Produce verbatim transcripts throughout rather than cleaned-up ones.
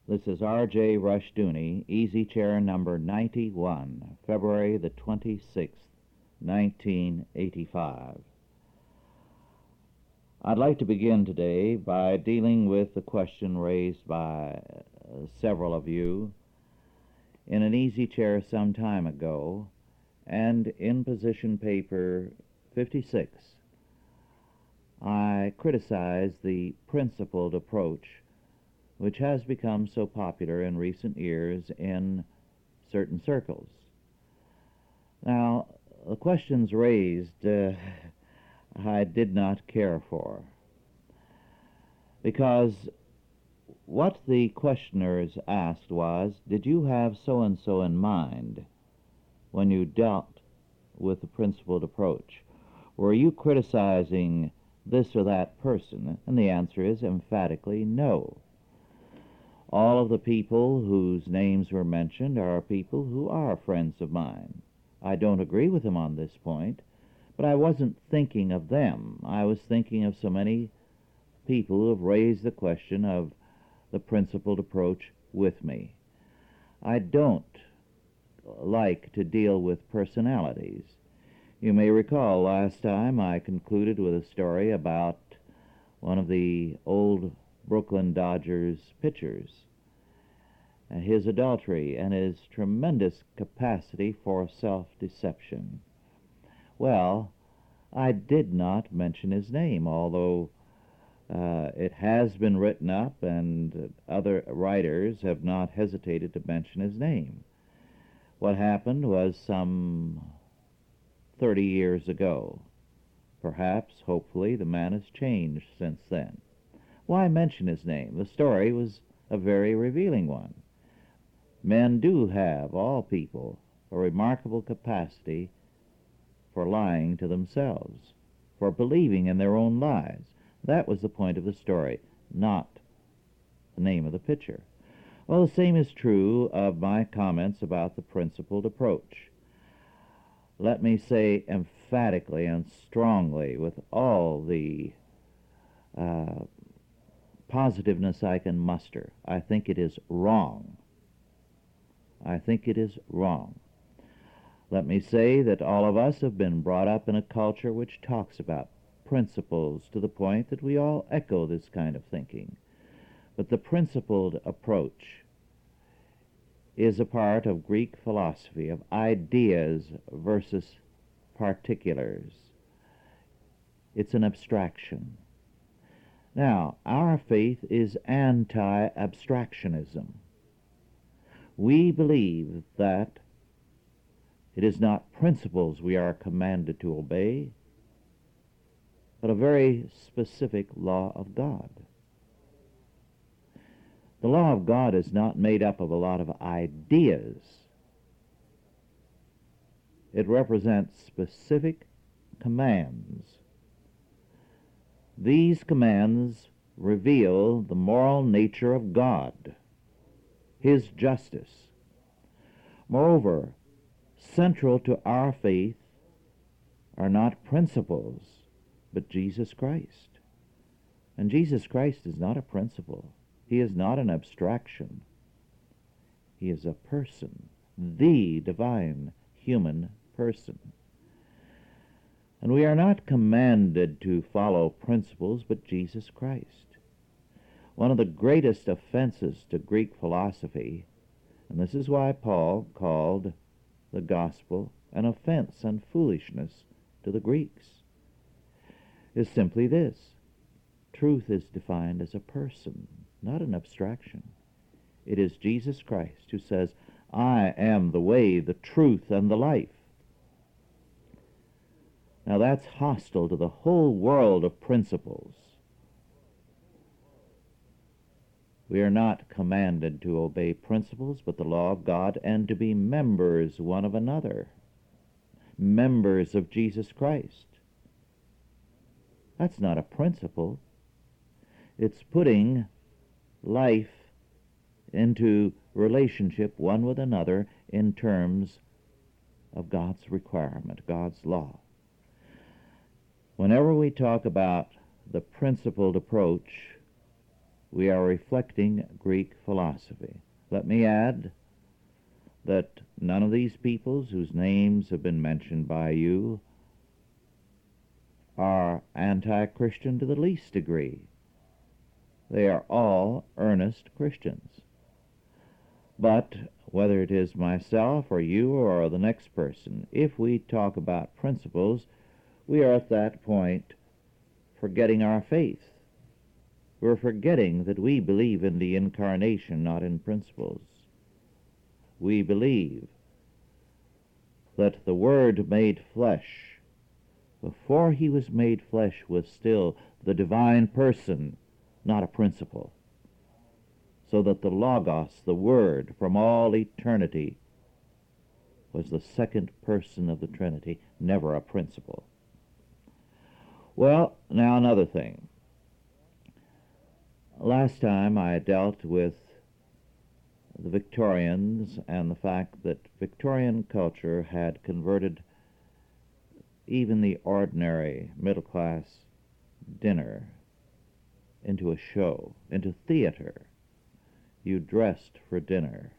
This is R J Rushdoony, Easy Chair number ninety-one, February the twenty-sixth, nineteen eighty-five. I'd like to begin today by dealing with the question raised by uh, several of you in an Easy Chair some time ago, and in position paper fifty-six. I criticize the principled approach which has become so popular in recent years in certain circles. Now, the questions raised uh, I did not care for, because what the questioners asked was, did you have so-and-so in mind when you dealt with the principled approach? Were you criticizing this or that person? And the answer is emphatically no. All of the people whose names were mentioned are people who are friends of mine. I don't agree with them on this point, but I wasn't thinking of them. I was thinking of so many people who have raised the question of the principled approach with me. I don't like to deal with personalities. You may recall last time I concluded with a story about one of the old Brooklyn Dodgers pitchers, and his adultery and his tremendous capacity for self-deception. Well, I did not mention his name, although uh, it has been written up and other writers have not hesitated to mention his name. What happened was some thirty years ago. Perhaps, hopefully, the man has changed since then. Why mention his name? The story was a very revealing one. Men do have, all people, a remarkable capacity for lying to themselves, for believing in their own lies. That was the point of the story, not the name of the pitcher. Well, the same is true of my comments about the principled approach. Let me say emphatically and strongly, with all the uh, positiveness I can muster, I think it is wrong. I think it is wrong. Let me say that all of us have been brought up in a culture which talks about principles to the point that we all echo this kind of thinking. But the principled approach is a part of Greek philosophy, of ideas versus particulars. It's an abstraction. Now, our faith is anti-abstractionism. We believe that it is not principles we are commanded to obey, but a very specific law of God. The law of God is not made up of a lot of ideas. It represents specific commands. These commands reveal the moral nature of God, His justice. Moreover, central to our faith are not principles, but Jesus Christ. And Jesus Christ is not a principle. He is not an abstraction. He is a person, the divine human person. And we are not commanded to follow principles, but Jesus Christ. One of the greatest offenses to Greek philosophy, and this is why Paul called the gospel an offense and foolishness to the Greeks, is simply this: truth is defined as a person, not an abstraction. It is Jesus Christ who says, I am the way, the truth, and the life. Now that's hostile to the whole world of principles. We are not commanded to obey principles, but the law of God, and to be members one of another, members of Jesus Christ. That's not a principle. It's putting life into relationship one with another in terms of God's requirement, God's law. Whenever we talk about the principled approach, we are reflecting Greek philosophy. Let me add that none of these peoples whose names have been mentioned by you are anti-Christian to the least degree. They are all earnest Christians. But whether it is myself or you or the next person, if we talk about principles, we are at that point forgetting our faith. We're forgetting that we believe in the incarnation, not in principles. We believe that the Word made flesh, before he was made flesh, was still the divine person, not a principle. So that the Logos, the Word, from all eternity, was the second person of the Trinity, never a principle. Well, now another thing. Last time I dealt with the Victorians and the fact that Victorian culture had converted even the ordinary middle-class dinner into a show, into theater. You dressed for dinner.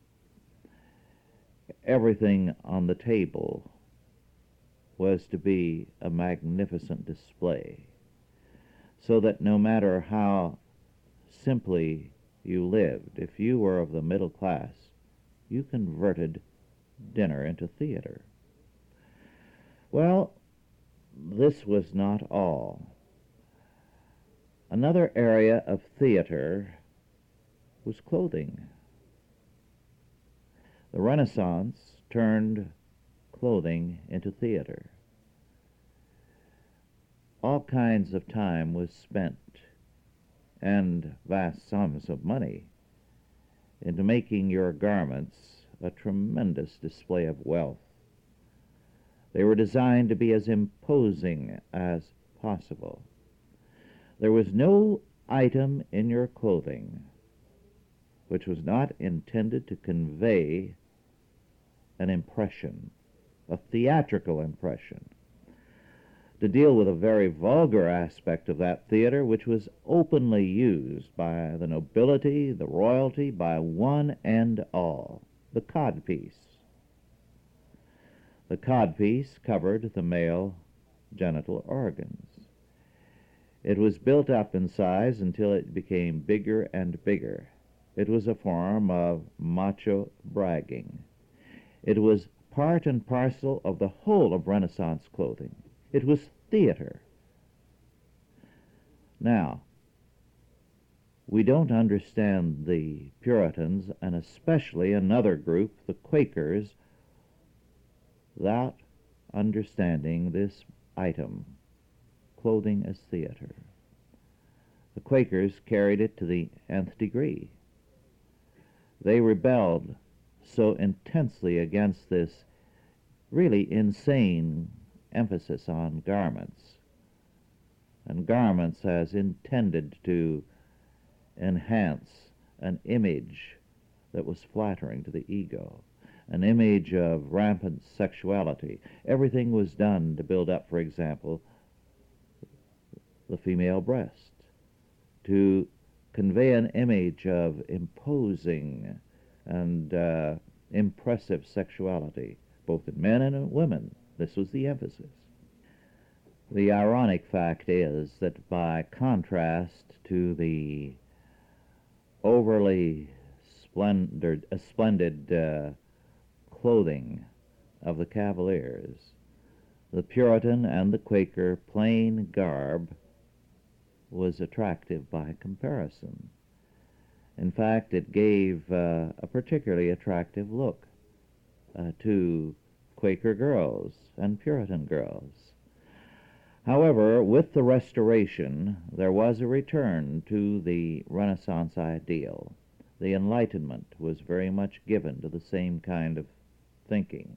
Everything on the table was to be a magnificent display, so that no matter how simply you lived, if you were of the middle class, you converted dinner into theater. Well, this was not all. Another area of theater was clothing. The Renaissance turned clothing into theater. All kinds of time was spent, and vast sums of money, into making your garments a tremendous display of wealth. They were designed to be as imposing as possible. There was no item in your clothing which was not intended to convey an impression, a theatrical impression, to deal with a very vulgar aspect of that theater which was openly used by the nobility, the royalty, by one and all, the codpiece. The codpiece covered the male genital organs. It was built up in size until it became bigger and bigger. It was a form of macho bragging. It was part and parcel of the whole of Renaissance clothing. It was theater. Now, we don't understand the Puritans, and especially another group, the Quakers, without understanding this item, clothing as theater. The Quakers carried it to the nth degree. They rebelled so intensely against this really insane emphasis on garments, and garments as intended to enhance an image that was flattering to the ego, an image of rampant sexuality. Everything was done to build up, for example, the female breast, to convey an image of imposing and uh, impressive sexuality, both in men and in women. This was the emphasis. The ironic fact is that by contrast to the overly splendid, uh, splendid uh, clothing of the Cavaliers, the Puritan and the Quaker plain garb was attractive by comparison. In fact, it gave uh, a particularly attractive look uh, to Quaker girls and Puritan girls. However, with the Restoration, there was a return to the Renaissance ideal. The Enlightenment was very much given to the same kind of thinking.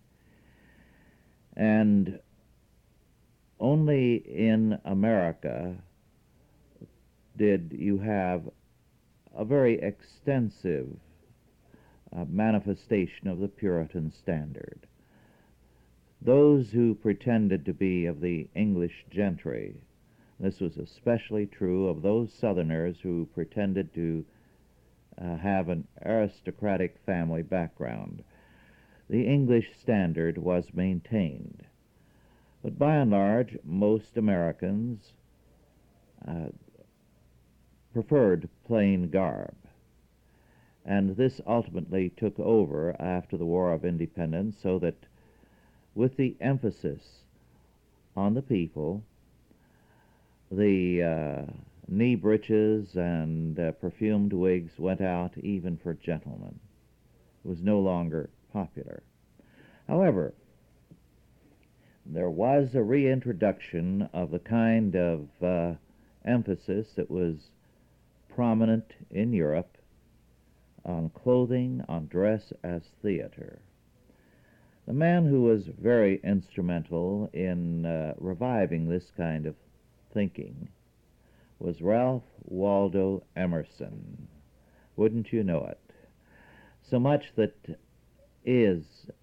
And only in America did you have a very extensive uh, manifestation of the Puritan standard. Those who pretended to be of the English gentry This was especially true of those Southerners who pretended to uh, have an aristocratic family background. The English standard was maintained. But by and large, most Americans uh, preferred plain garb. And this ultimately took over after the War of Independence, so that with the emphasis on the people, the uh, knee breeches and uh, perfumed wigs went out even for gentlemen. It was no longer popular. However, there was a reintroduction of the kind of uh, emphasis that was prominent in Europe on clothing, on dress as theater. The man who was very instrumental in uh, reviving this kind of thinking was Ralph Waldo Emerson. Wouldn't you know it? So much that is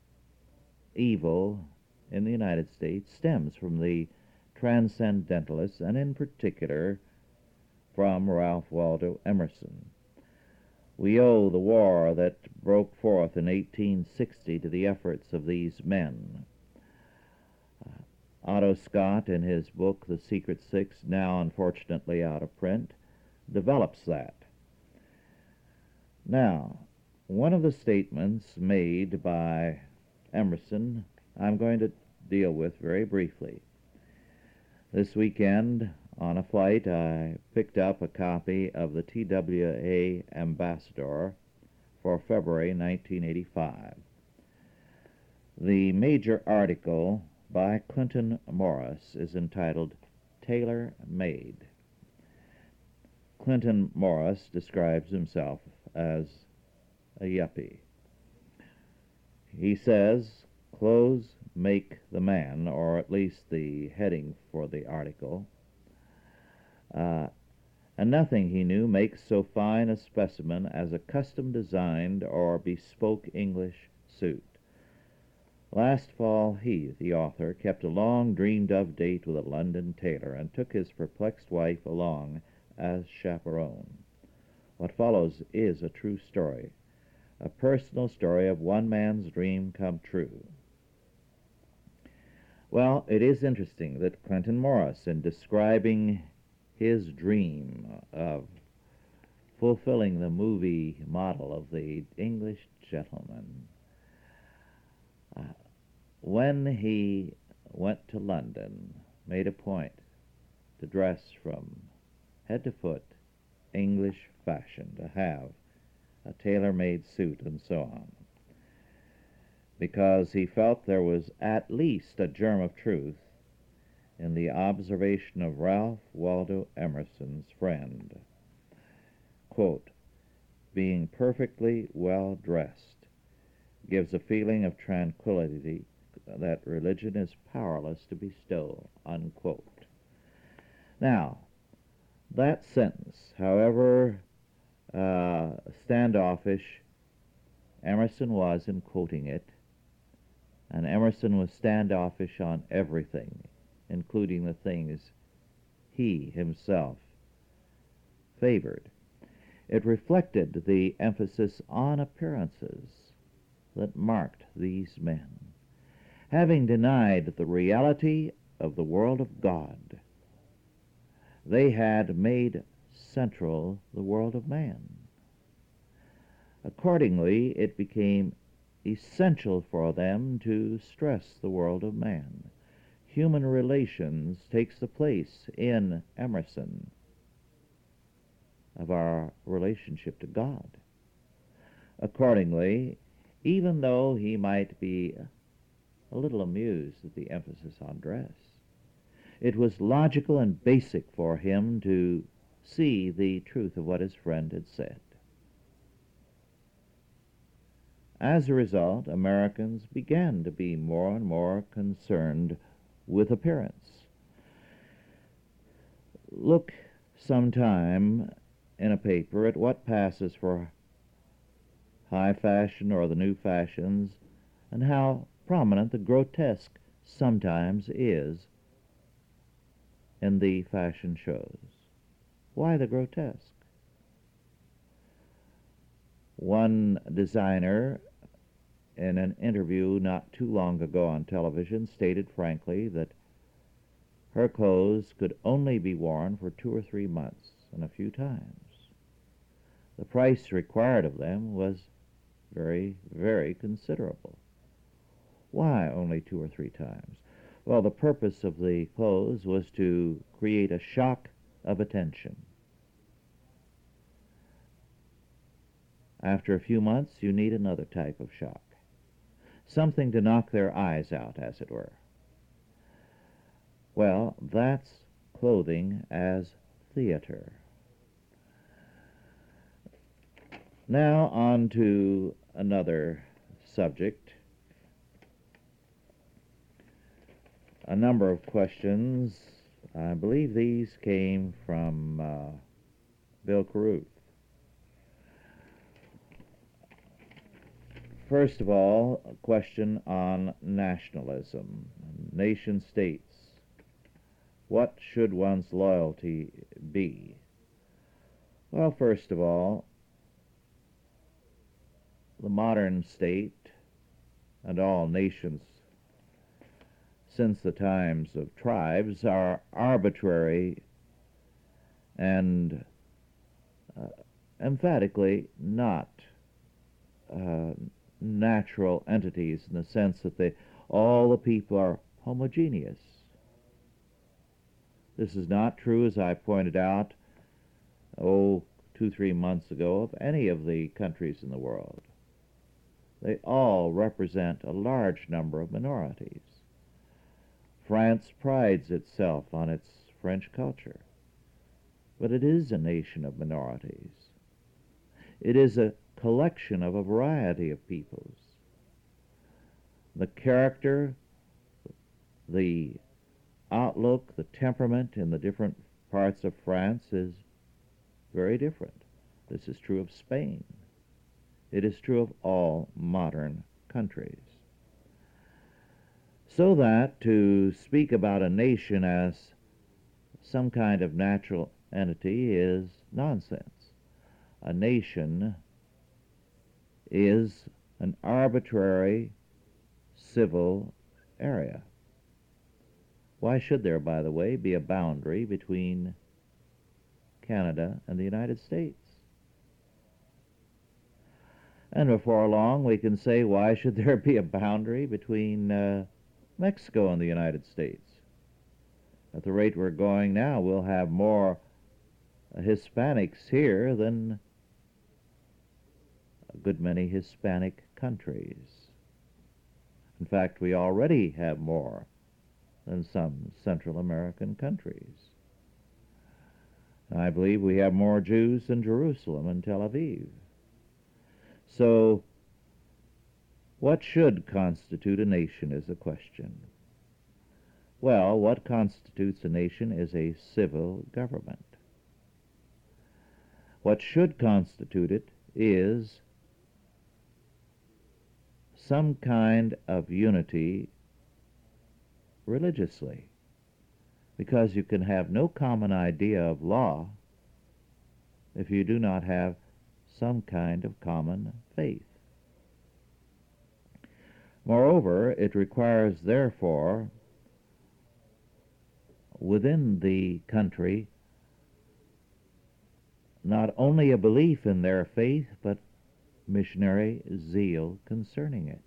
evil in the United States stems from the transcendentalists, and in particular from Ralph Waldo Emerson. We owe the war that broke forth in eighteen sixty to the efforts of these men. Uh, Otto Scott, in his book The Secret Six, now unfortunately out of print, develops that. Now, one of the statements made by Emerson I'm going to deal with very briefly. This weekend, on a flight, I picked up a copy of the T W A Ambassador for February nineteen eighty-five. The major article by Clinton Morris is entitled Tailor Made. Clinton Morris describes himself as a yuppie. He says, "Clothes make the man," or at least the heading for the article, uh, and nothing, he knew, makes so fine a specimen as a custom-designed or bespoke English suit. Last fall he, the author, kept a long dreamed-of date with a London tailor and took his perplexed wife along as chaperone. What follows is a true story, a personal story of one man's dream come true. Well, it is interesting that Clinton Morris, in describing his dream of fulfilling the movie model of the English gentleman, uh, when he went to London, made a point to dress from head to foot English fashion, to have a tailor-made suit and so on, because he felt there was at least a germ of truth in the observation of Ralph Waldo Emerson's friend. Quote, "Being perfectly well dressed gives a feeling of tranquility that religion is powerless to bestow," unquote. Now, that sentence, however uh, standoffish Emerson was in quoting it, and Emerson was standoffish on everything, including the things he himself favored. It reflected the emphasis on appearances that marked these men. Having denied the reality of the world of God, they had made central the world of man. Accordingly, it became essential for them to stress the world of man. Human relations takes the place in Emerson of our relationship to God. Accordingly, even though he might be a little amused at the emphasis on dress, it was logical and basic for him to see the truth of what his friend had said. As a result, Americans began to be more and more concerned with appearance. Look sometime in a paper at what passes for high fashion or the new fashions, and how prominent the grotesque sometimes is in the fashion shows. Why the grotesque? One designer, in an interview not too long ago on television, stated frankly that her clothes could only be worn for two or three months and a few times. The price required of them was very, very considerable. Why only two or three times? Well, the purpose of the clothes was to create a shock of attention. After a few months, you need another type of shock. Something to knock their eyes out, as it were. Well, that's clothing as theater. Now on to another subject. A number of questions. I believe these came from uh, Bill Carruth. First of all, a question on nationalism, nation states. What should one's loyalty be? Well, first of all, the modern state and all nations since the times of tribes are arbitrary and uh, emphatically not uh, natural entities in the sense that they, all the people are homogeneous. This is not true, as I pointed out, oh, two, three months ago, of any of the countries in the world. They all represent a large number of minorities. France prides itself on its French culture, but it is a nation of minorities. It is a collection of a variety of peoples. The character, the outlook, the temperament in the different parts of France is very different. This is true of Spain. It is true of all modern countries. So that to speak about a nation as some kind of natural entity is nonsense. A nation is an arbitrary civil area. Why should there, by the way, be a boundary between Canada and the United States? And before long we can say, why should there be a boundary between uh, Mexico and the United States? At the rate we're going now, we'll have more uh, Hispanics here than a good many Hispanic countries. In fact, we already have more than some Central American countries. I believe we have more Jews than Jerusalem and Tel Aviv. So, what should constitute a nation is the question. Well, what constitutes a nation is a civil government. What should constitute it is some kind of unity religiously, because you can have no common idea of law if you do not have some kind of common faith. Moreover, it requires, therefore, within the country, not only a belief in their faith, but missionary zeal concerning it.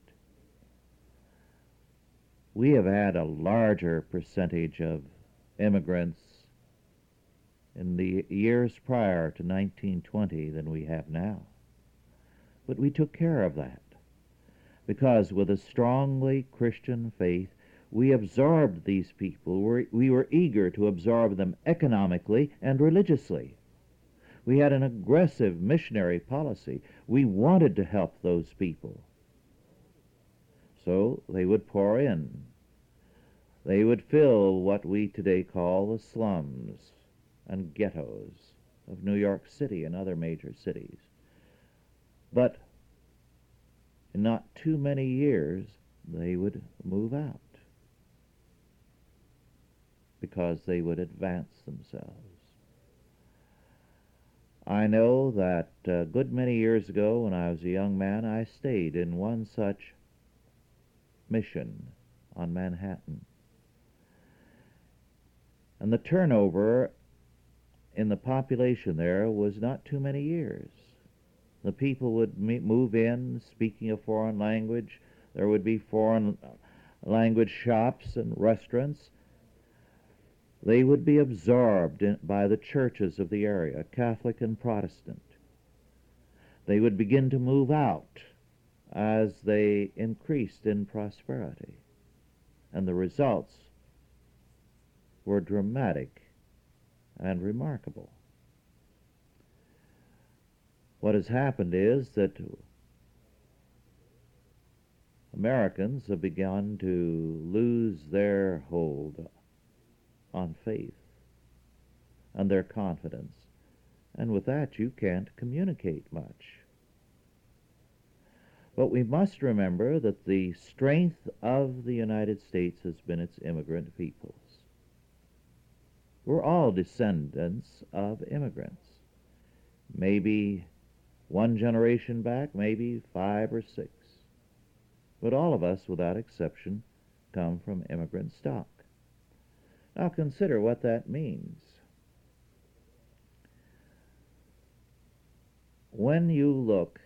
We have had a larger percentage of immigrants in the years prior to nineteen twenty than we have now. But we took care of that, because with a strongly Christian faith, we absorbed these people. We were eager to absorb them economically and religiously. We had an aggressive missionary policy. We wanted to help those people. So they would pour in. They would fill what we today call the slums and ghettos of New York City and other major cities. But in not too many years, they would move out. because they would advance themselves. I know that a good many years ago, when I was a young man, I stayed in one such mission on Manhattan. And the turnover in the population there was not too many years. The people would meet, move in speaking a foreign language. There would be foreign language shops and restaurants. They would be absorbed in, by the churches of the area, Catholic and Protestant. They would begin to move out as they increased in prosperity. And the results were dramatic and remarkable. What has happened is that Americans have begun to lose their hold on faith and their confidence, and with that you can't communicate much. But we must remember that the strength of the United States has been its immigrant peoples. We're all descendants of immigrants. Maybe one generation back, maybe five or six. But all of us, without exception, come from immigrant stock. Now consider what that means. When you look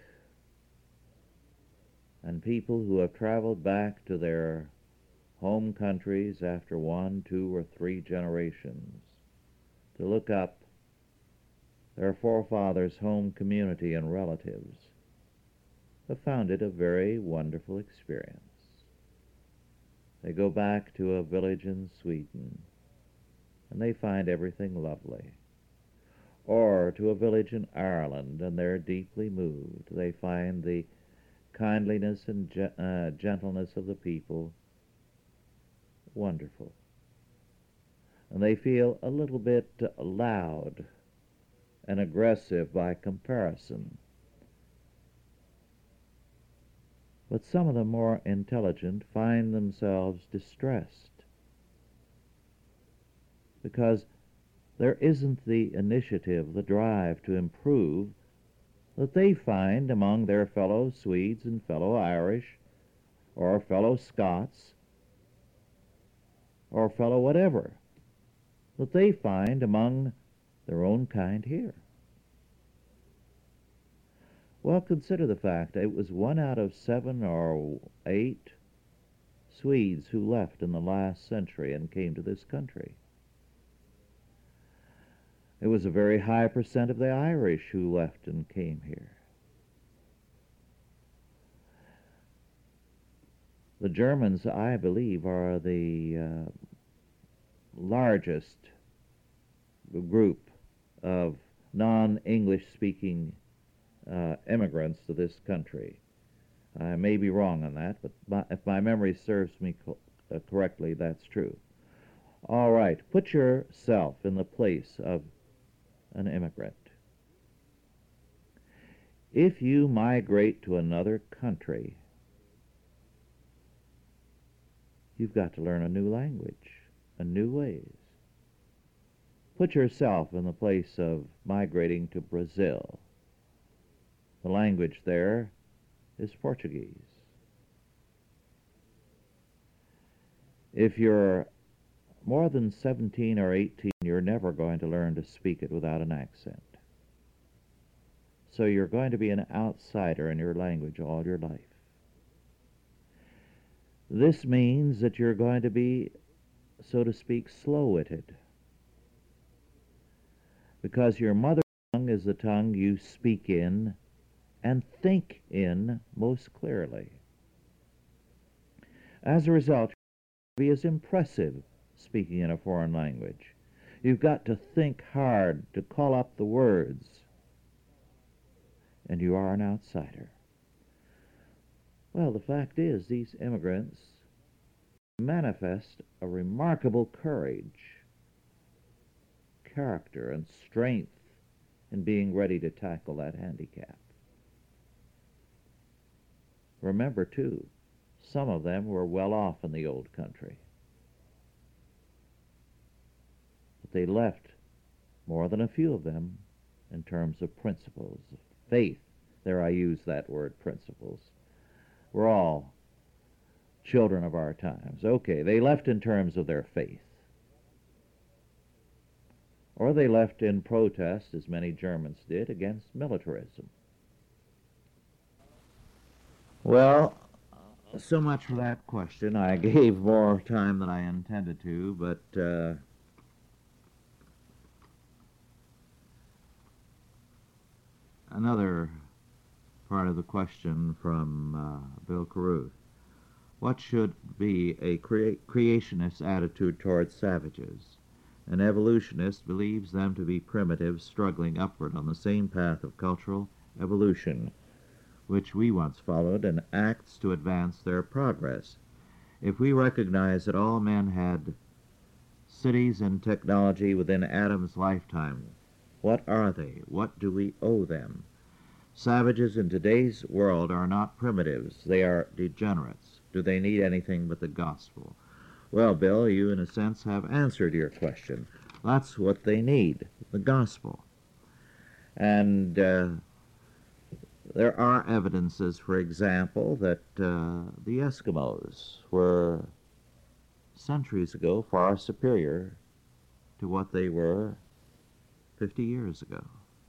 and people who have traveled back to their home countries after one, two, or three generations to look up their forefathers' home community and relatives, have found it a very wonderful experience. They go back to a village in Sweden, and they find everything lovely. Or to a village in Ireland, and they're deeply moved. They find the kindliness and ge- uh, gentleness of the people wonderful. And they feel a little bit loud and aggressive by comparison. But some of the more intelligent find themselves distressed because there isn't the initiative, the drive to improve that they find among their fellow Swedes and fellow Irish or fellow Scots or fellow whatever that they find among their own kind here. Well, consider the fact it was one out of seven or eight Swedes who left in the last century and came to this country. It was a very high percent of the Irish who left and came here. The Germans, I believe, are the uh, largest group of non-English speaking uh, immigrants to this country. I may be wrong on that, but my, if my memory serves me co- uh, correctly, that's true. All right, put yourself in the place of an immigrant. If you migrate to another country, you've got to learn a new language, a new ways. Put yourself in the place of migrating to Brazil. The language there is Portuguese. If you're more than seventeen or eighteen, you're never going to learn to speak it without an accent. So you're going to be an outsider in your language all your life. This means that you're going to be, so to speak, slow-witted, because your mother tongue is the tongue you speak in and think in most clearly. As a result, you'll be as impressive speaking in a foreign language. You've got to think hard to call up the words, and you are an outsider. Well, the fact is, these immigrants manifest a remarkable courage, character, and strength in being ready to tackle that handicap. Remember, too, some of them were well off in the old country. but they left, more than a few of them, in terms of principles, faith. There I use that word, principles. We're all children of our times. Okay, they left in terms of their faith. Or they left in protest, as many Germans did, against militarism. Well, so much for that question. I gave more time than I intended to, but uh, another part of the question from uh, Bill Caruth. What should be a crea- creationist attitude towards savages? An evolutionist believes them to be primitives struggling upward on the same path of cultural evolution, which we once followed, and acts to advance their progress. If we recognize that all men had cities and technology within Adam's lifetime, what are they? What do we owe them? Savages in today's world are not primitives. They are degenerates. Do they need anything but the gospel? Well, Bill, you in a sense have answered your question. That's what they need, the gospel. And uh, there are evidences, for example, that uh, the Eskimos were centuries ago far superior to what they were fifty years ago.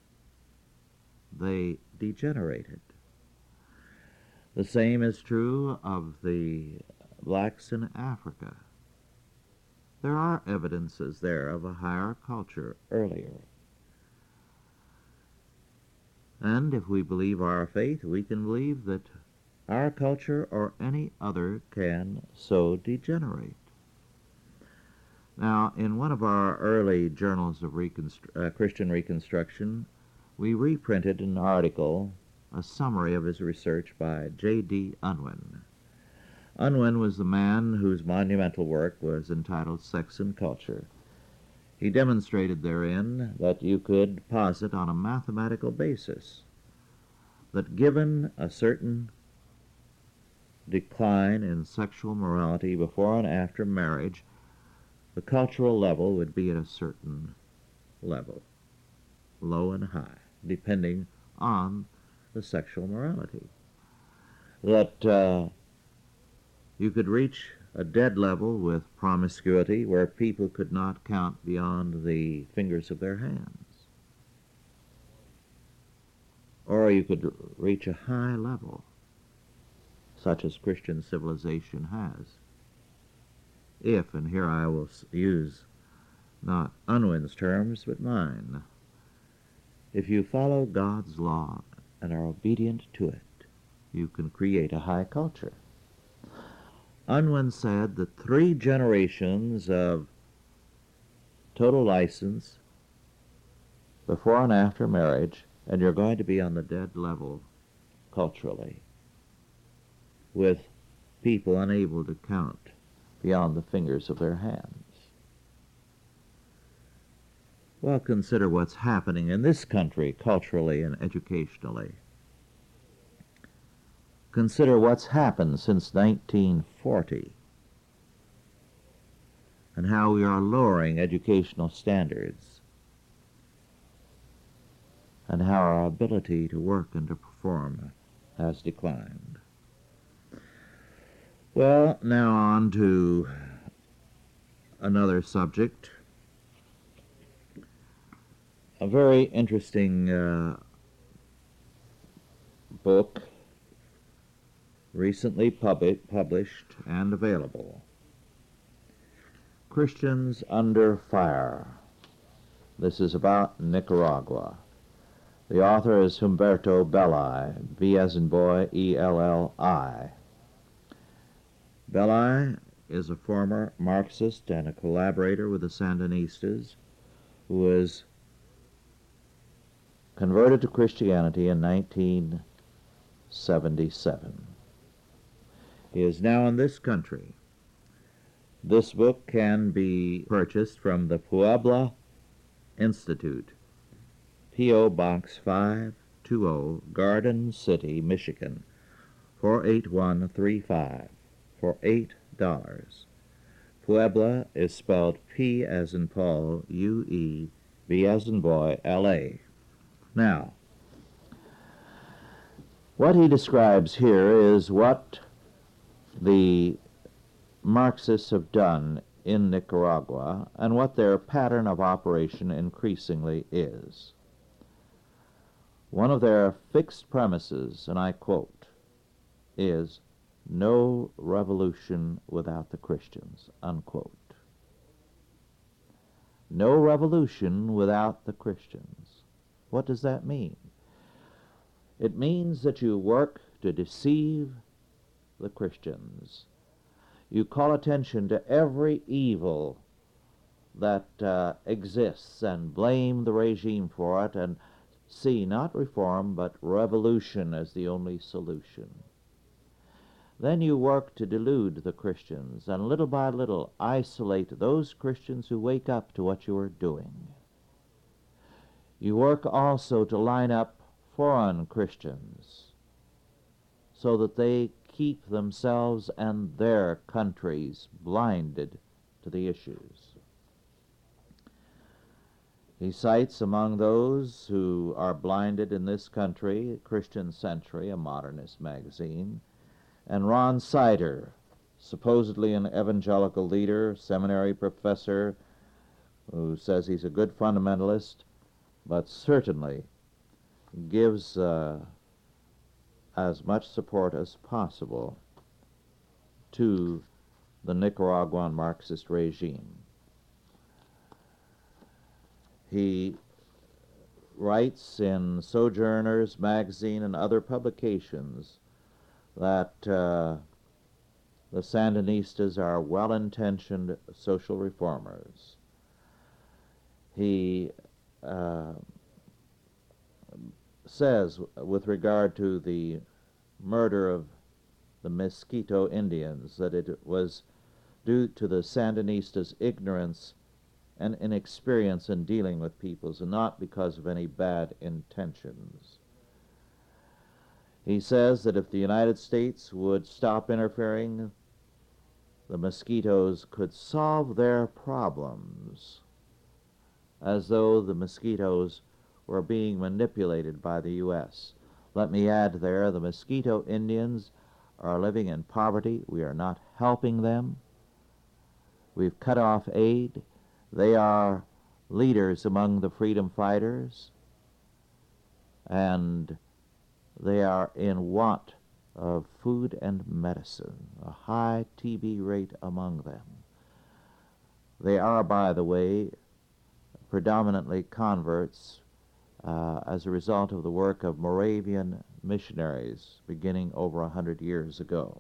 They degenerated. The same is true of the blacks in Africa. There are evidences there of a higher culture earlier. And if we believe our faith, we can believe that our culture or any other can so degenerate. Now, in one of our early journals of reconstru- uh, Christian Reconstruction, we reprinted an article, a summary of his research by J D Unwin. Unwin was the man whose monumental work was entitled Sex and Culture. He demonstrated therein that you could posit on a mathematical basis that given a certain decline in sexual morality before and after marriage, the cultural level would be at a certain level, low and high, depending on the sexual morality. That uh, you could reach a dead level with promiscuity where people could not count beyond the fingers of their hands. Or you could reach a high level, such as Christian civilization has, if, and here I will use not Unwin's terms, but mine, if you follow God's law and are obedient to it, you can create a high culture. Unwin said that three generations of total license before and after marriage, and you're going to be on the dead level culturally, with people unable to count beyond the fingers of their hands. Well, consider what's happening in this country culturally and educationally. Consider what's happened since nineteen forty and how we are lowering educational standards and how our ability to work and to perform has declined. Well, now on to another subject. A very interesting uh, book recently pub- published and available. Christians Under Fire. This is about Nicaragua. The author is Humberto Belli, B as in boy, E L L I. Belli is a former Marxist and a collaborator with the Sandinistas who was converted to Christianity in nineteen seventy-seven. He is now in this country. This book can be purchased from the Puebla Institute, P O Box five two zero, Garden City, Michigan, four eight one three five, for eight dollars. Puebla is spelled P as in Paul, U E, B as in boy, L A. Now, what he describes here is what the Marxists have done in Nicaragua and what their pattern of operation increasingly is. One of their fixed premises, and I quote, is no revolution without the Christians, unquote. No revolution without the Christians. What does that mean? It means that you work to deceive the Christians. You call attention to every evil that uh, exists and blame the regime for it and see not reform but revolution as the only solution. Then you work to delude the Christians and little by little isolate those Christians who wake up to what you are doing. You work also to line up foreign Christians so that they keep themselves and their countries blinded to the issues. He cites among those who are blinded in this country Christian Century, a modernist magazine, and Ron Sider, supposedly an evangelical leader, seminary professor, who says he's a good fundamentalist, but certainly gives uh, as much support as possible to the Nicaraguan Marxist regime. He writes in Sojourners magazine and other publications that uh, the Sandinistas are well-intentioned social reformers. He uh, says, with regard to the murder of the Mosquito Indians, that it was due to the Sandinistas' ignorance and inexperience in dealing with peoples and not because of any bad intentions. He says that if the United States would stop interfering, the mosquitoes could solve their problems, as though the mosquitoes were being manipulated by the U S. Let me add there, the Mosquito Indians are living in poverty. We are not helping them. We've cut off aid. They are leaders among the freedom fighters, and they are in want of food and medicine, a high T B rate among them. They are, by the way, predominantly converts uh, as a result of the work of Moravian missionaries beginning over a hundred years ago.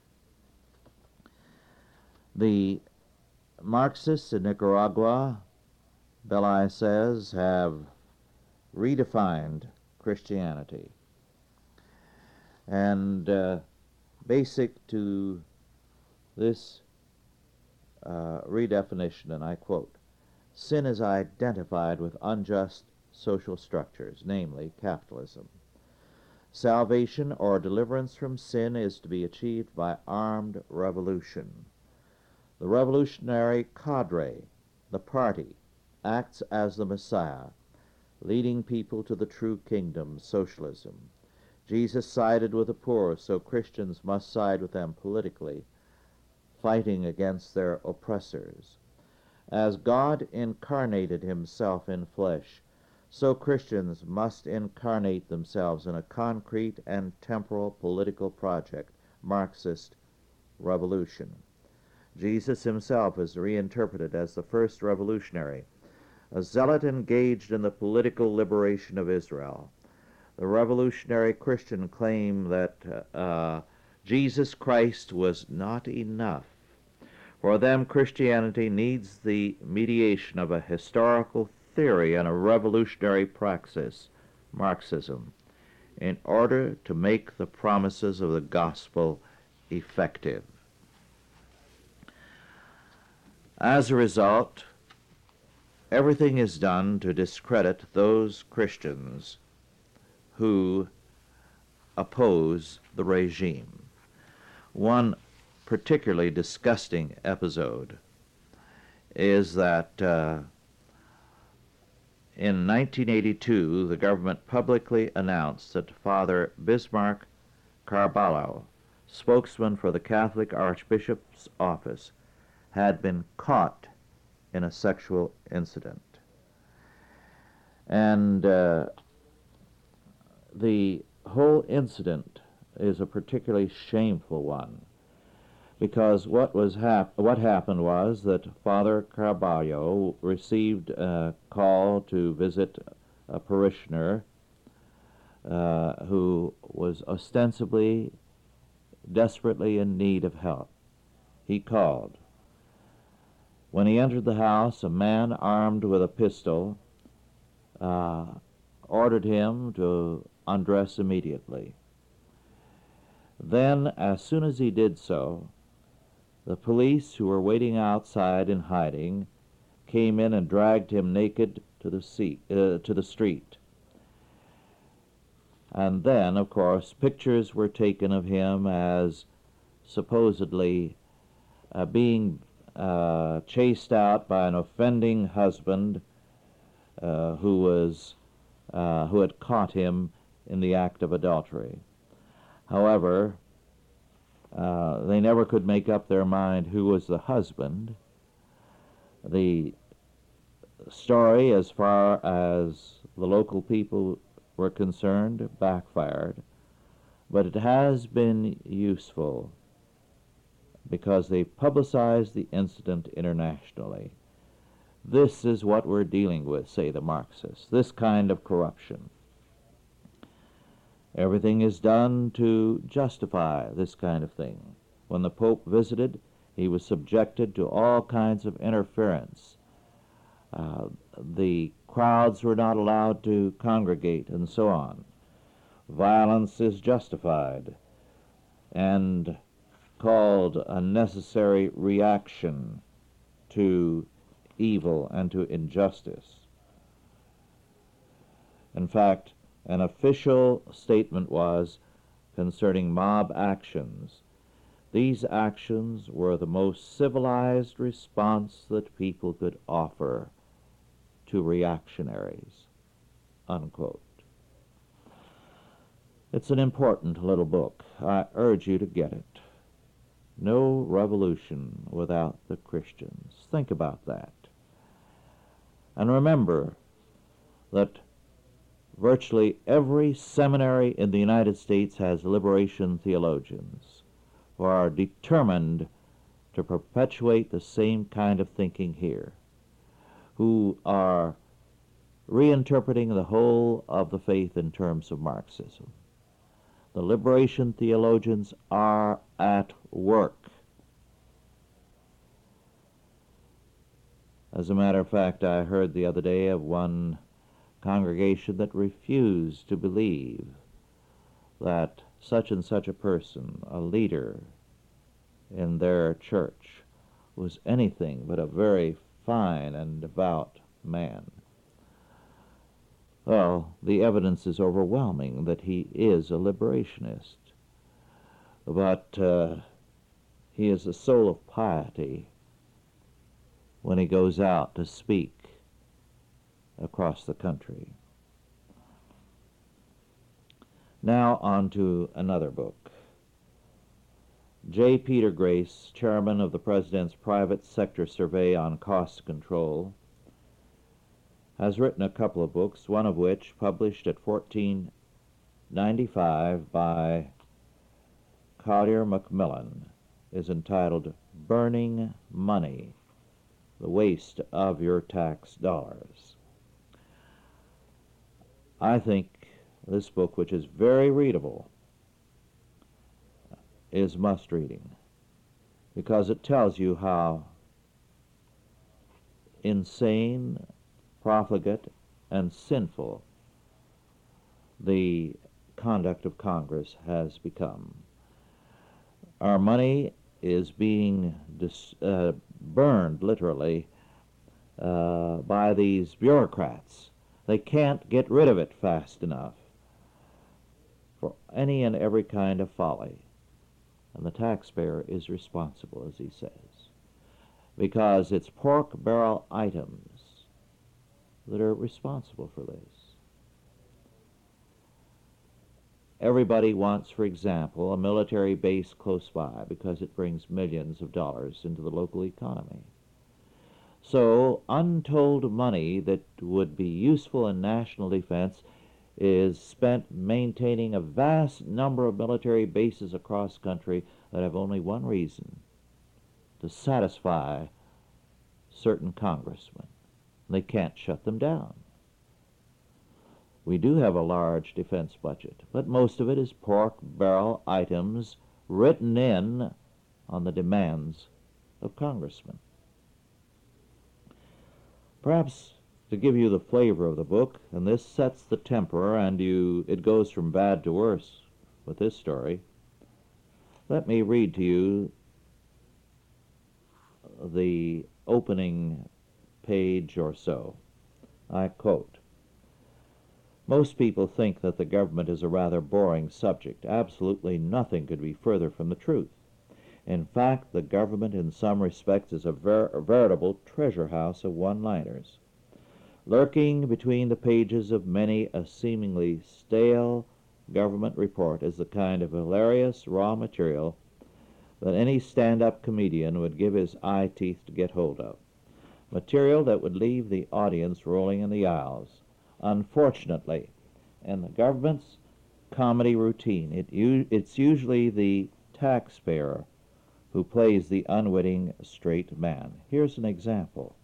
The Marxists in Nicaragua, Belli says, have redefined Christianity. And uh, basic to this uh, redefinition, and I quote, sin is identified with unjust social structures, namely capitalism. Salvation or deliverance from sin is to be achieved by armed revolution. The revolutionary cadre, the party, acts as the Messiah, leading people to the true kingdom, socialism. Jesus sided with the poor, so Christians must side with them politically, fighting against their oppressors. As God incarnated himself in flesh, so Christians must incarnate themselves in a concrete and temporal political project, Marxist revolution. Jesus himself is reinterpreted as the first revolutionary, a zealot engaged in the political liberation of Israel. The revolutionary Christian claim that uh, Jesus Christ was not enough. For them, Christianity needs the mediation of a historical theory and a revolutionary praxis, Marxism, in order to make the promises of the gospel effective. As a result, everything is done to discredit those Christians who oppose the regime. One particularly disgusting episode is that uh, in nineteen eighty-two, the government publicly announced that Father Bismarck Carballo, spokesman for the Catholic Archbishop's office, had been caught in a sexual incident. And uh, the whole incident is a particularly shameful one, because what was hap- what happened was that Father Carballo received a call to visit a parishioner uh, who was ostensibly desperately in need of help. He called. When he entered the house, a man armed with a pistol uh, ordered him to undress immediately. Then, as soon as he did so, the police, who were waiting outside in hiding, came in and dragged him naked to the seat, uh, to the street. And then, of course, pictures were taken of him as supposedly uh, being uh, chased out by an offending husband uh, who was uh, who had caught him in the act of adultery. However, uh, they never could make up their mind who was the husband. The story, as far as the local people were concerned, backfired, but it has been useful because they publicized the incident internationally. This is what we're dealing with, say the Marxists, this kind of corruption. Everything is done to justify this kind of thing. When the Pope visited, he was subjected to all kinds of interference. Uh, the crowds were not allowed to congregate, and so on. Violence is justified and called a necessary reaction to evil and to injustice. In fact, an official statement was concerning mob actions. These actions were the most civilized response that people could offer to reactionaries, unquote. It's an important little book. I urge you to get it. No revolution without the Christians. Think about that. And remember that virtually every seminary in the United States has liberation theologians who are determined to perpetuate the same kind of thinking here, who are reinterpreting the whole of the faith in terms of Marxism. The liberation theologians are at work. As a matter of fact, I heard the other day of one congregation that refused to believe that such and such a person, a leader in their church, was anything but a very fine and devout man. Well, the evidence is overwhelming that he is a liberationist, but uh, he is a soul of piety when he goes out to speak across the country. Now on to another book. J. Peter Grace, chairman of the President's Private Sector Survey on Cost Control, has written a couple of books, one of which, published at fourteen ninety-five by Collier Macmillan, is entitled Burning Money, the Waste of Your Tax Dollars. I think this book, which is very readable, is must-reading because it tells you how insane, profligate, and sinful the conduct of Congress has become. Our money is being dis- uh, burned, literally, uh, by these bureaucrats. They can't get rid of it fast enough for any and every kind of folly. And the taxpayer is responsible, as he says. because it's pork barrel items that are responsible for this. Everybody wants, for example, a military base close by because it brings millions of dollars into the local economy. So untold money that would be useful in national defense is spent maintaining a vast number of military bases across country that have only one reason: to satisfy certain congressmen. They can't shut them down. We do have a large defense budget, but most of it is pork barrel items written in on the demands of congressmen. Perhaps to give you the flavor of the book, and this sets the temper, and you it goes from bad to worse with this story, let me read to you the opening page or so. I quote, "Most people think that the government is a rather boring subject. Absolutely nothing could be further from the truth. In fact, the government in some respects is a, ver a veritable treasure house of one-liners. Lurking between the pages of many a seemingly stale government report is the kind of hilarious raw material that any stand-up comedian would give his eye teeth to get hold of. Material that would leave the audience rolling in the aisles. Unfortunately, in the government's comedy routine, it it's usually the taxpayer who plays the unwitting straight man. Here's an example.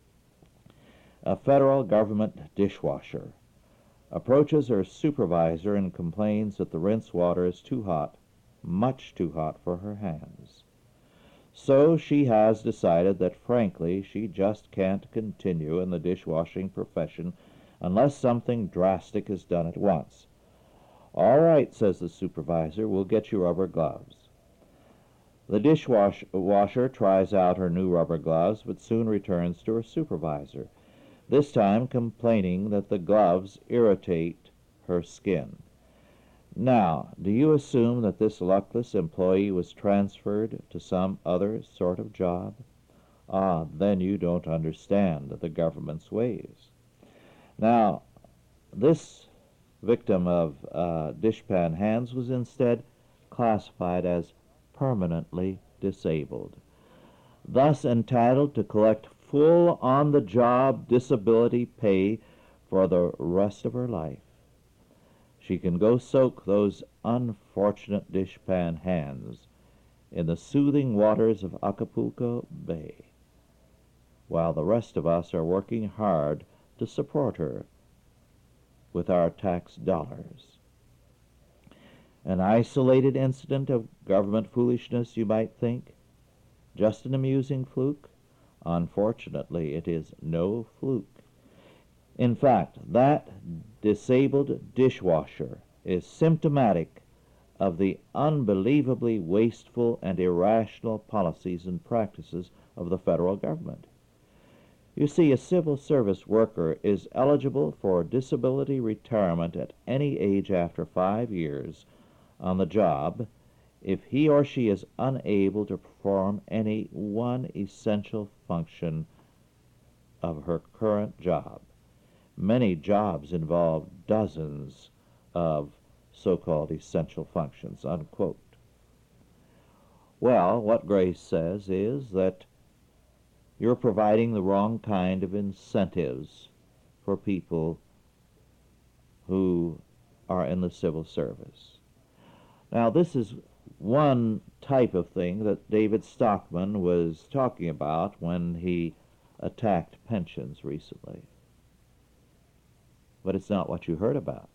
A federal government dishwasher approaches her supervisor and complains that the rinse water is too hot, much too hot for her hands. So she has decided that, frankly, she just can't continue in the dishwashing profession unless something drastic is done at once. All right, says the supervisor, we'll get you rubber gloves. The dishwasher tries out her new rubber gloves, but soon returns to her supervisor, this time complaining that the gloves irritate her skin. Now, do you assume that this luckless employee was transferred to some other sort of job? Ah, then you don't understand the government's ways. Now, this victim of uh, dishpan hands was instead classified as permanently disabled, thus entitled to collect full on-the-job disability pay for the rest of her life. She can go soak those unfortunate dishpan hands in the soothing waters of Acapulco Bay, while the rest of us are working hard to support her with our tax dollars. An isolated incident of government foolishness, you might think? Just an amusing fluke? Unfortunately, it is no fluke. In fact, that disabled dishwasher is symptomatic of the unbelievably wasteful and irrational policies and practices of the federal government. You see, a civil service worker is eligible for disability retirement at any age after five years on the job if he or she is unable to perform any one essential function of her current job. Many jobs involve dozens of so-called essential functions, unquote. Well, what Grace says is that you're providing the wrong kind of incentives for people who are in the civil service. Now, this is one type of thing that David Stockman was talking about when he attacked pensions recently. But it's not what you heard about.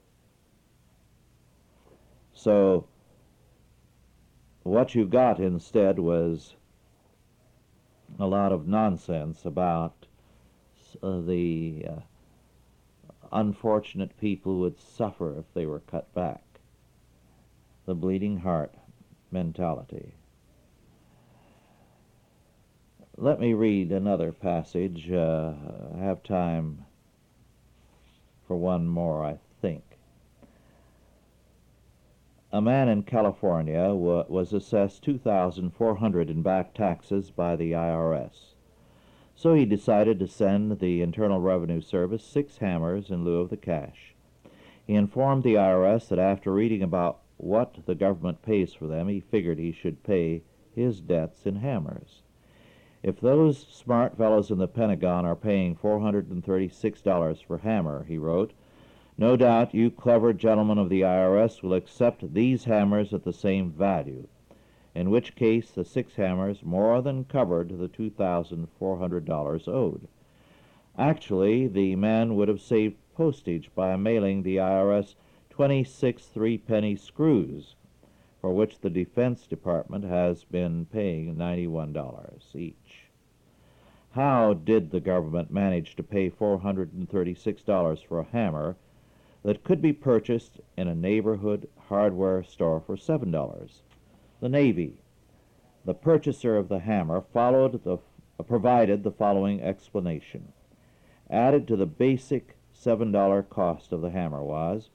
So what you got instead was a lot of nonsense about uh, the uh, unfortunate people who would suffer if they were cut back. The bleeding heart mentality. Let me read another passage. Uh, I have time for one more, I think. a man in California wa was assessed two thousand four hundred dollars in back taxes by the I R S. So he decided to send the Internal Revenue Service six hammers in lieu of the cash. He informed the I R S that after reading about what the government pays for them, he figured he should pay his debts in hammers. If those smart fellows in the Pentagon are paying four hundred thirty-six dollars for hammer, he wrote, no doubt you clever gentlemen of the I R S will accept these hammers at the same value, in which case the six hammers more than covered the two thousand four hundred dollars owed. Actually, the man would have saved postage by mailing the I R S twenty-six three-penny screws, for which the Defense Department has been paying ninety-one dollars each. How did the government manage to pay four hundred thirty-six dollars for a hammer that could be purchased in a neighborhood hardware store for seven dollars? The Navy. The purchaser of the hammer followed the, uh, provided the following explanation. Added to the basic seven dollar cost of the hammer was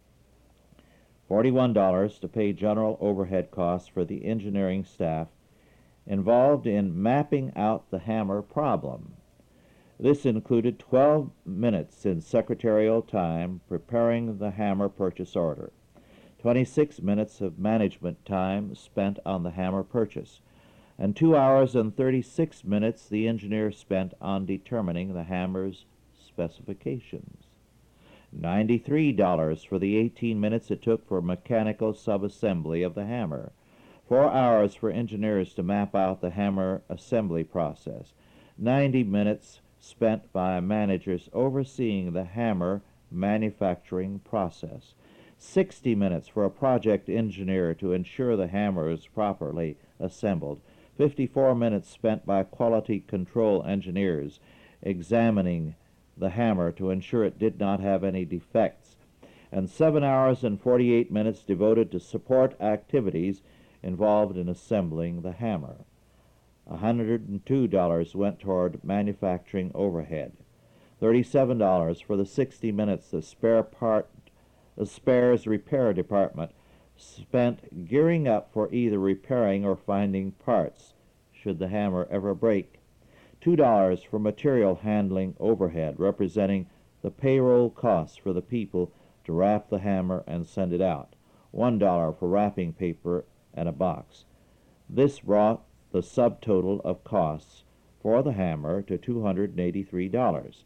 forty-one dollars to pay general overhead costs for the engineering staff involved in mapping out the hammer problem. This included twelve minutes in secretarial time preparing the hammer purchase order, twenty-six minutes of management time spent on the hammer purchase, and two hours and thirty-six minutes the engineer spent on determining the hammer's specifications. ninety-three dollars for the eighteen minutes it took for mechanical subassembly of the hammer, four hours for engineers to map out the hammer assembly process, ninety minutes spent by managers overseeing the hammer manufacturing process, sixty minutes for a project engineer to ensure the hammer is properly assembled, fifty-four minutes spent by quality control engineers examining the hammer to ensure it did not have any defects, and seven hours and forty-eight minutes devoted to support activities involved in assembling the hammer. one hundred two dollars went toward manufacturing overhead. thirty-seven dollars for the sixty minutes the spare part, the spares repair department spent gearing up for either repairing or finding parts should the hammer ever break. two dollars for material handling overhead, representing the payroll costs for the people to wrap the hammer and send it out. one dollar for wrapping paper and a box. This brought the subtotal of costs for the hammer to two hundred eighty-three dollars.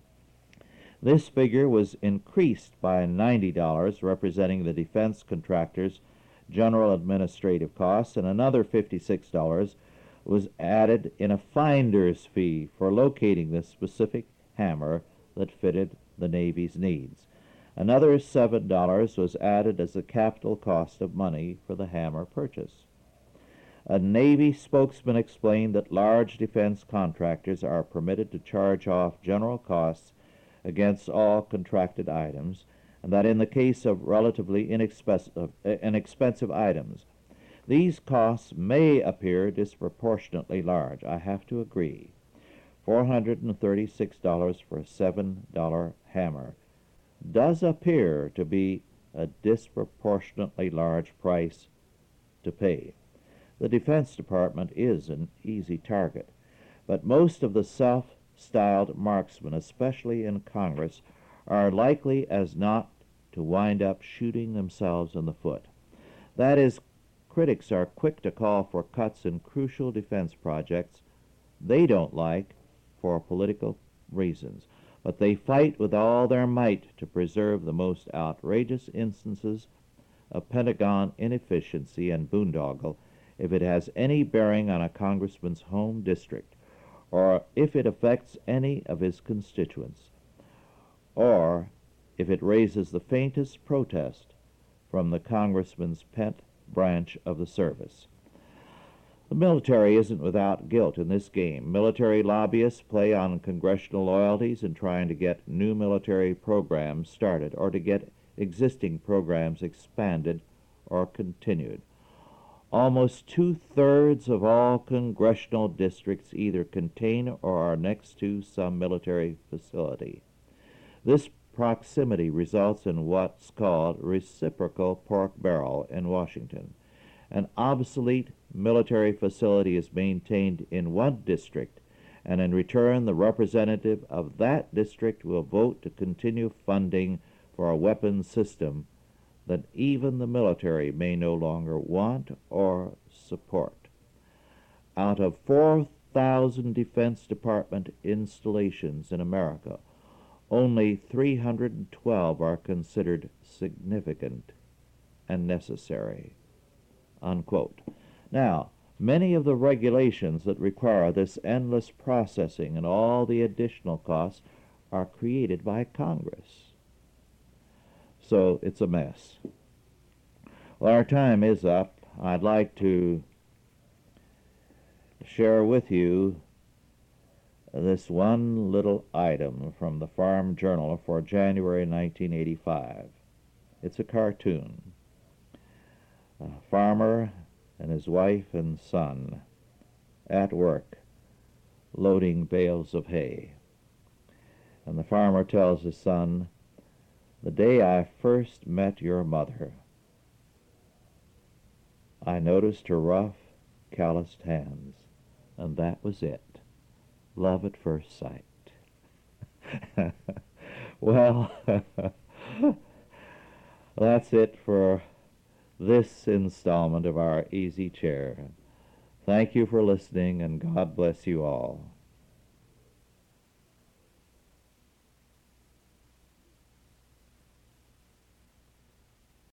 This figure was increased by ninety dollars, representing the defense contractor's general administrative costs, and another fifty-six dollars was added in a finder's fee for locating the specific hammer that fitted the Navy's needs. Another seven dollars was added as the capital cost of money for the hammer purchase. A Navy spokesman explained that large defense contractors are permitted to charge off general costs against all contracted items, and that in the case of relatively inexpensive, uh, inexpensive items, these costs may appear disproportionately large. I have to agree. four hundred thirty-six dollars for a seven dollar hammer does appear to be a disproportionately large price to pay. The Defense Department is an easy target, but most of the self-styled marksmen, especially in Congress, are likely as not to wind up shooting themselves in the foot. That is, critics are quick to call for cuts in crucial defense projects they don't like for political reasons, but they fight with all their might to preserve the most outrageous instances of Pentagon inefficiency and boondoggle if it has any bearing on a congressman's home district, or if it affects any of his constituents, or if it raises the faintest protest from the congressman's pet branch of the service. The military isn't without guilt in this game. Military lobbyists play on congressional loyalties in trying to get new military programs started or to get existing programs expanded or continued. Almost two-thirds of all congressional districts either contain or are next to some military facility. This proximity results in what's called reciprocal pork barrel in Washington. An obsolete military facility is maintained in one district, and in return the representative of that district will vote to continue funding for a weapons system that even the military may no longer want or support. Out of four thousand Defense Department installations in America, only three hundred twelve are considered significant and necessary." Unquote. Now, many of the regulations that require this endless processing and all the additional costs are created by Congress. So it's a mess. Well, our time is up. I'd like to share with you this one little item from the Farm Journal for January nineteen eighty-five. It's a cartoon. A farmer and his wife and son at work loading bales of hay. And the farmer tells his son, "The day I first met your mother, I noticed her rough, calloused hands, and that was it. Love at first sight." Well, that's it for this installment of our Easy Chair. Thank you for listening, and God bless you all.